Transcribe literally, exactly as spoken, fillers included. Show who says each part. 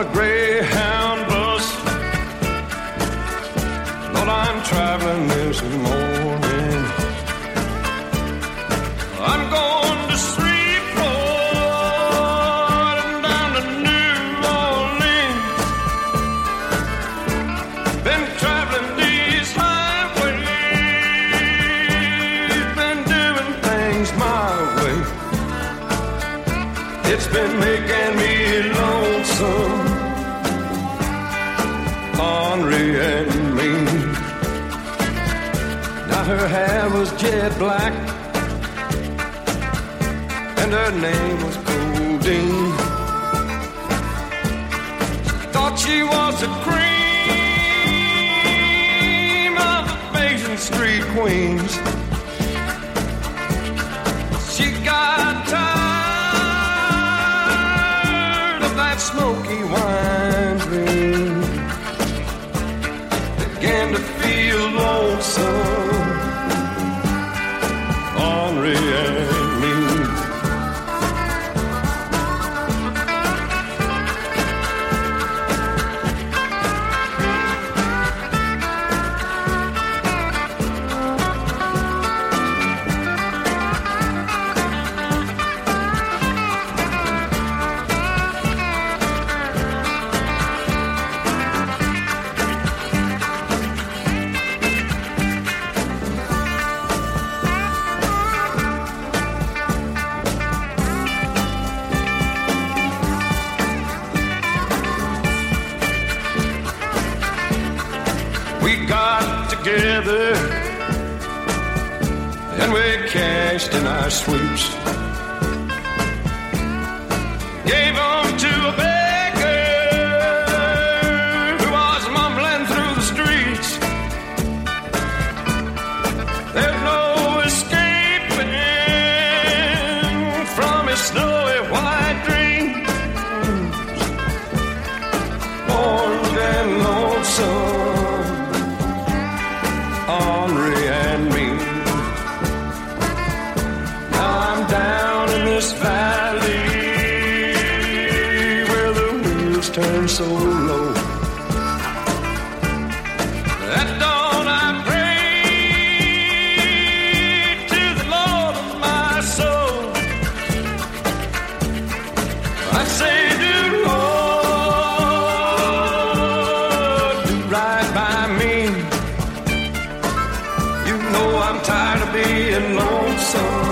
Speaker 1: a Greyhound bus. Lord, I'm traveling this morning. I'm going to Shreveport and down to New Orleans. Been traveling these highways, been doing things my way. It's been making me lonesome, ornery and mean. Now her hair was jet black and her name was Codeine. Thought she was the cream of the Basin Street queens. She got tired of that smoky wine dream, began to feel lonesome, ornery and mean. We got together and we cashed in our sweeps. Gave them to a beggar who was mumbling through the streets. There's no escaping from his snowy white dreams. Orange and lonesome, ornery and mean. Now I'm down in this valley where the wheels turn so low. At dawn I prayed to the Lord of my soul. I say, do Lord, do right by me. I'm tired of being lonesome.